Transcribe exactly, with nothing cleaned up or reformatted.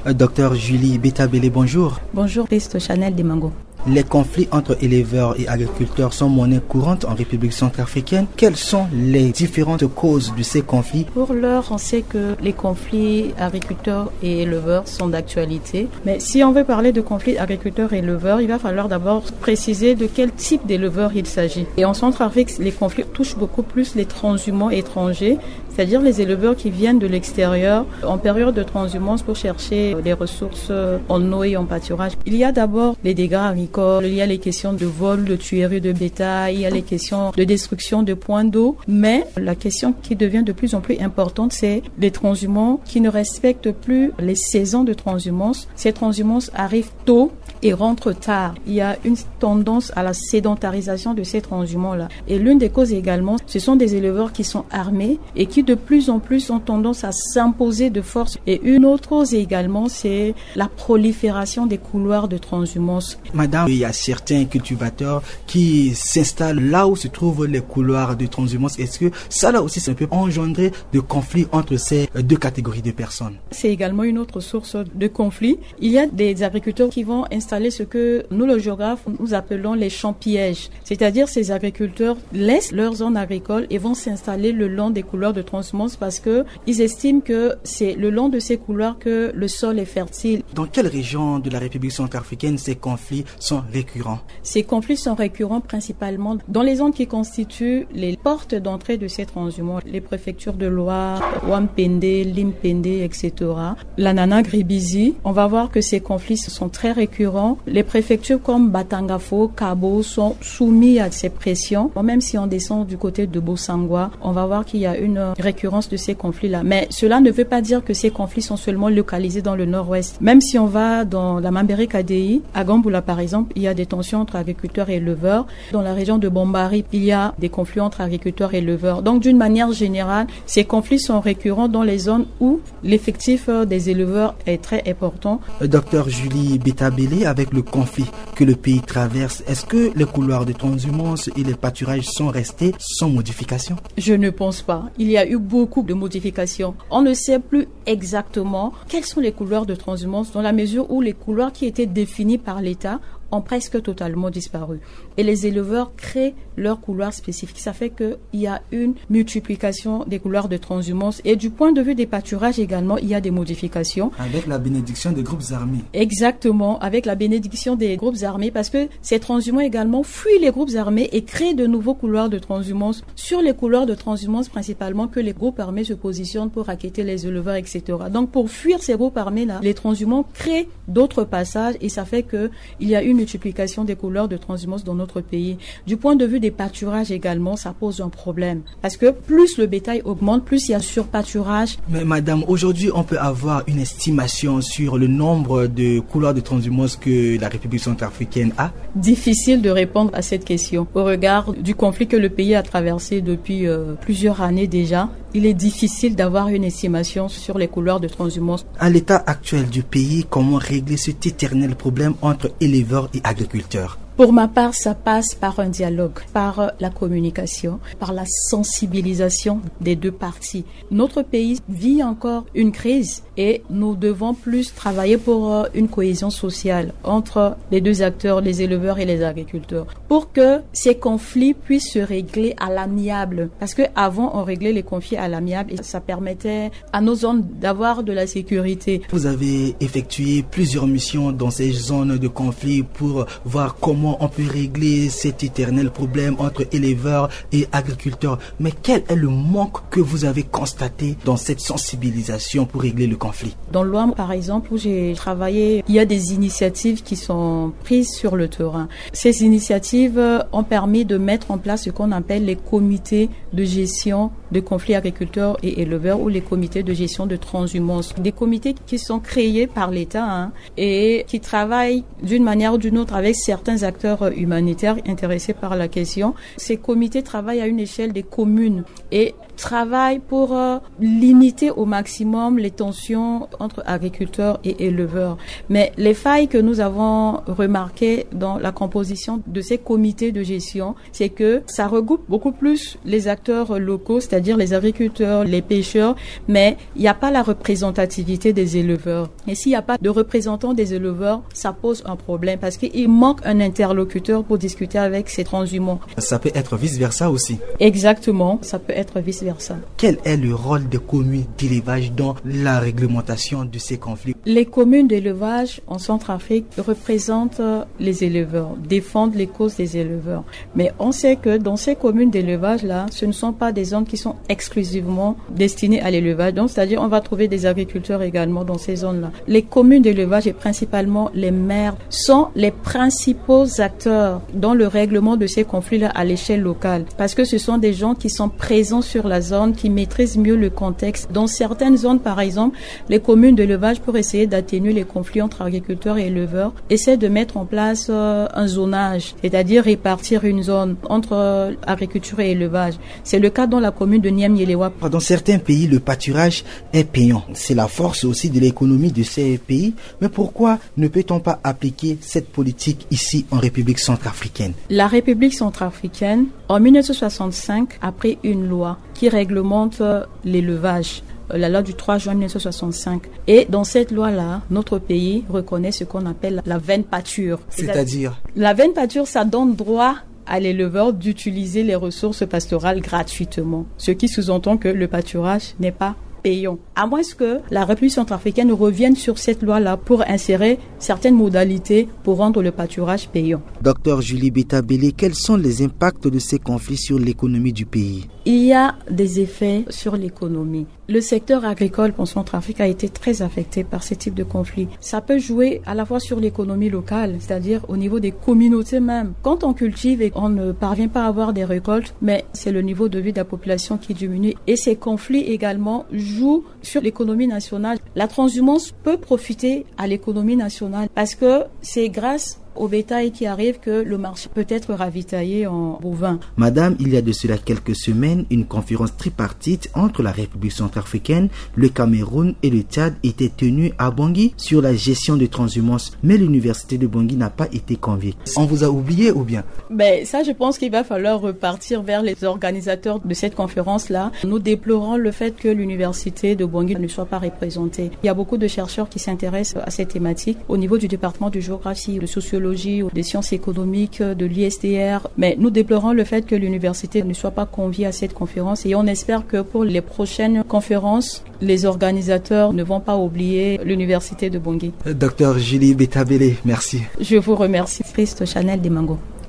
Euh, docteur Julie Betabele, bonjour. Bonjour, Christo Chanel Dimango. Les conflits entre éleveurs et agriculteurs sont monnaie courante en République centrafricaine. Quelles sont les différentes causes de ces conflits? Pour l'heure, on sait que les conflits agriculteurs et éleveurs sont d'actualité. Mais si on veut parler de conflits agriculteurs et éleveurs, il va falloir d'abord préciser de quel type d'éleveurs il s'agit. Et en Centrafrique, les conflits touchent beaucoup plus les transhumants étrangers, c'est-à-dire les éleveurs qui viennent de l'extérieur en période de transhumance pour chercher des ressources en eau et en pâturage. Il y a d'abord les dégâts agricoles, il y a les questions de vol, de tuerie de bétail, il y a les questions de destruction de points d'eau. Mais la question qui devient de plus en plus importante, c'est les transhumants qui ne respectent plus les saisons de transhumance. Ces transhumances arrivent tôt et rentrent tard. Il y a une tendance à la sédentarisation de ces transhumants-là. Et l'une des causes également, ce sont des éleveurs qui sont armés et qui de plus en plus ont tendance à s'imposer de force. Et une autre cause également, c'est la prolifération des couloirs de transhumance. Madame, il y a certains cultivateurs qui s'installent là où se trouvent les couloirs de transhumance. Est-ce que ça là aussi, ça peut engendrer de conflits entre ces deux catégories de personnes? C'est également une autre source de conflit. Il y a des agriculteurs qui vont installer ce que nous, le géographe, nous appelons les champs pièges. C'est-à-dire ces agriculteurs laissent leur zone agricole et vont s'installer le long des couloirs de transhumance parce que ils estiment que c'est le long de ces couloirs que le sol est fertile. Dans quelle région de la République centrafricaine ces conflits sont récurrents? Ces conflits sont récurrents principalement dans les zones qui constituent les portes d'entrée de ces transhumants, les préfectures de Loire, Wampende, Limpende, et cetera. La Nana Gribizi, on va voir que ces conflits sont très récurrents. Les préfectures comme Batangafo, Kabo sont soumis à ces pressions. Même si on descend du côté de Bosangwa, on va voir qu'il y a une récurrence de ces conflits-là. Mais cela ne veut pas dire que ces conflits sont seulement localisés dans le nord-ouest. Même si on va dans la Mambéré-K D I, à Gamboula par exemple, il y a des tensions entre agriculteurs et éleveurs. Dans la région de Bombari, il y a des conflits entre agriculteurs et éleveurs. Donc d'une manière générale, ces conflits sont récurrents dans les zones où l'effectif des éleveurs est très important. Docteur Julie Betabele, avec le conflit que le pays traverse, est-ce que les couloirs de transhumance et les pâturages sont restés sans modification? Je ne pense pas. Il y a eu beaucoup de modifications. On ne sait plus exactement quels sont les couloirs de transhumance dans la mesure où les couloirs qui étaient définis par l'État ont presque totalement disparu. Et les éleveurs créent leurs couloirs spécifiques. Ça fait qu'il y a une multiplication des couloirs de transhumance. Et du point de vue des pâturages également, il y a des modifications. Avec la bénédiction des groupes armés. Exactement, avec la bénédiction des groupes armés, parce que ces transhumants également fuient les groupes armés et créent de nouveaux couloirs de transhumance. Sur les couloirs de transhumance, principalement, que les groupes armés se positionnent pour raqueter les éleveurs, et cetera. Donc, pour fuir ces groupes armés-là, les transhumants créent d'autres passages et ça fait qu'il y a une multiplication des couleurs de transhumance dans notre pays. Du point de vue des pâturages également, ça pose un problème. Parce que plus le bétail augmente, plus il y a surpâturage. Mais madame, aujourd'hui, on peut avoir une estimation sur le nombre de couleurs de transhumance que la République centrafricaine a? Difficile de répondre à cette question. Au regard du conflit que le pays a traversé depuis euh, plusieurs années déjà, il est difficile d'avoir une estimation sur les couleurs de transhumance. À l'état actuel du pays, comment régler cet éternel problème entre éleveurs et agriculteurs? Pour ma part, ça passe par un dialogue, par la communication, par la sensibilisation des deux parties. Notre pays vit encore une crise et nous devons plus travailler pour une cohésion sociale entre les deux acteurs, les éleveurs et les agriculteurs, pour que ces conflits puissent se régler à l'amiable. Parce que avant, on réglait les conflits à l'amiable et ça permettait à nos zones d'avoir de la sécurité. Vous avez effectué plusieurs missions dans ces zones de conflit pour voir comment on peut régler cet éternel problème entre éleveurs et agriculteurs. Mais quel est le manque que vous avez constaté dans cette sensibilisation pour régler le conflit? Dans l'Ouam, par exemple, où j'ai travaillé, il y a des initiatives qui sont prises sur le terrain. Ces initiatives ont permis de mettre en place ce qu'on appelle les comités de gestion de conflits agriculteurs et éleveurs ou les comités de gestion de transhumance. Des comités qui sont créés par l'État hein, et qui travaillent d'une manière ou d'une autre avec certains acteurs acteurs humanitaires intéressés par la question. Ces comités travaillent à une échelle des communes et travaillent pour euh, limiter au maximum les tensions entre agriculteurs et éleveurs. Mais les failles que nous avons remarquées dans la composition de ces comités de gestion, c'est que ça regroupe beaucoup plus les acteurs locaux, c'est-à-dire les agriculteurs, les pêcheurs, mais il n'y a pas la représentativité des éleveurs. Et s'il n'y a pas de représentants des éleveurs, ça pose un problème parce qu'il manque un interlocuteur pour discuter avec ces transhumants. Ça peut être vice-versa aussi. Exactement, ça peut être vice-versa. Quel est le rôle des communes d'élevage dans la réglementation de ces conflits? Les communes d'élevage en Centrafrique représentent les éleveurs, défendent les causes des éleveurs. Mais on sait que dans ces communes d'élevage-là, ce ne sont pas des zones qui sont exclusivement destinées à l'élevage. Donc, c'est-à-dire, on va trouver des agriculteurs également dans ces zones-là. Les communes d'élevage et principalement les maires sont les principaux acteurs dans le règlement de ces conflits-là à l'échelle locale. Parce que ce sont des gens qui sont présents sur la zone, qui maîtrisent mieux le contexte. Dans certaines zones, par exemple, les communes d'élevage, pour essayer d'atténuer les conflits entre agriculteurs et éleveurs, essaient de mettre en place euh, un zonage, c'est-à-dire répartir une zone entre euh, agriculture et élevage. C'est le cas dans la commune de Niamey-Yelewa. Dans certains pays, le pâturage est payant. C'est la force aussi de l'économie de ces pays. Mais pourquoi ne peut-on pas appliquer cette politique ici en République centrafricaine? La République centrafricaine, en mille neuf cent soixante-cinq, a pris une loi qui réglemente l'élevage, la loi du trois juin mille neuf cent soixante-cinq. Et dans cette loi-là, notre pays reconnaît ce qu'on appelle la veine pâture. C'est-à-dire? La veine pâture, ça donne droit à l'éleveur d'utiliser les ressources pastorales gratuitement. Ce qui sous-entend que le pâturage n'est pas payant. À moins que la République centrafricaine revienne sur cette loi-là pour insérer certaines modalités pour rendre le pâturage payant. Docteur Julie Beta-Bélé, quels sont les impacts de ces conflits sur l'économie du pays? Il y a des effets sur l'économie. Le secteur agricole en Centrafrique a été très affecté par ce type de conflit. Ça peut jouer à la fois sur l'économie locale, c'est-à-dire au niveau des communautés même. Quand on cultive et on ne parvient pas à avoir des récoltes, mais c'est le niveau de vie de la population qui diminue. Et ces conflits également jouent sur l'économie nationale. La transhumance peut profiter à l'économie nationale parce que c'est grâce au bétail qui arrive que le marché peut être ravitaillé en bovins. Madame, il y a de cela quelques semaines, une conférence tripartite entre la République centrafricaine, le Cameroun et le Tchad était tenue à Bangui sur la gestion de transhumance, mais l'université de Bangui n'a pas été conviée. On vous a oublié ou bien? Ben, ça, je pense qu'il va falloir repartir vers les organisateurs de cette conférence-là. Nous déplorons le fait que l'université de Bangui ne soit pas représentée. Il y a beaucoup de chercheurs qui s'intéressent à cette thématique au niveau du département de géographie, de sociologie, ou des sciences économiques, de l'I S T R. Mais nous déplorons le fait que l'université ne soit pas conviée à cette conférence et on espère que pour les prochaines conférences, les organisateurs ne vont pas oublier l'université de Bangui. Docteur Julie Beta-Bélé, merci. Je vous remercie. Christ Chanel Demango.